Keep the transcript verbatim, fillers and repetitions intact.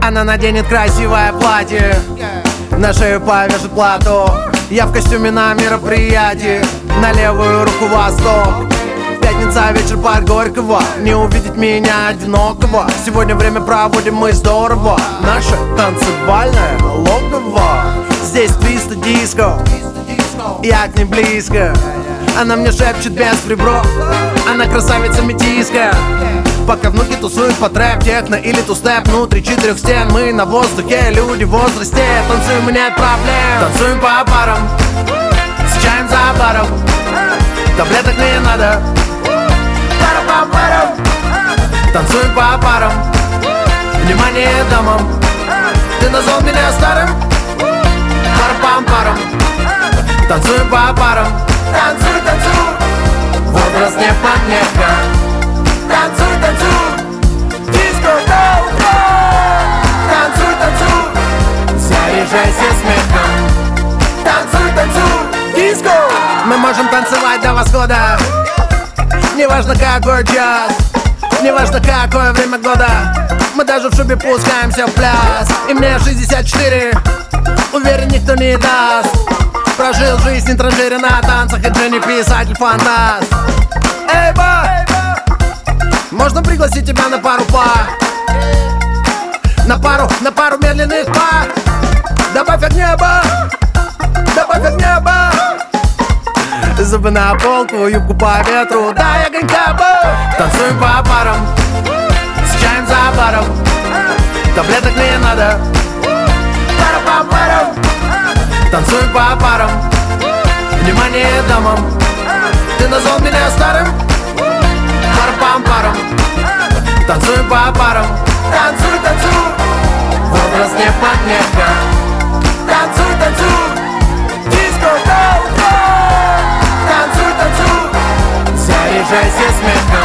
Она наденет красивое платье, на шею повяжет платок. Я в костюме на мероприятии, на левую руку восток. Пятница, вечер, парк Горького, не увидеть меня одинокого. Сегодня время проводим мы здорово, наше танцевальное логово. Здесь твист и диско, я к ней близко. Она мне шепчет без прибро, она красавица-метиска. Пока внуки тусуют по трэп, техно или тустеп. Внутри четырех стен мы на воздухе, люди в возрасте. Танцуем, нет проблем, танцуем по парам, с чаем за баром. Таблеток не надо, пара-пам-парам. Танцуем по парам, внимание дамам. Ты назвал меня старым, пара-пам-парам. Танцуем по парам, танцуй, танцуй, возраст не помеха. Танцуй, танцуй, диско, гоу, гоу. Танцуй, танцуй, заряжайся смехом. Танцуй, танцуй, диско. Мы можем танцевать до восхода, неважно какой час, неважно какое время года. Мы даже в шубе пускаемся в пляс. И мне шестьдесят четыре, уверен, никто не даст. Прожил жизнь не транжире на танцах, и Дженни писатель-фантаст. Эй, ба! Можно пригласить тебя на пару па? На пару, на пару медленных па. Добавь огня, ба! Добавь огня, ба! Зубы на полку, юбку по ветру, дай огонька, ба! Танцуем по парам, с чаем за баром. Таблеток не надо, пара-пам-парам. Танцуем по парам, внимание дамам. Ты назвал меня старым, пара-пам-парам. Танцуем по парам, танцуй, танцуй, возраст не помеха. Танцуй, танцуй, диско, гоу, гоу. Танцуй, танцуй, заряжайся смехом.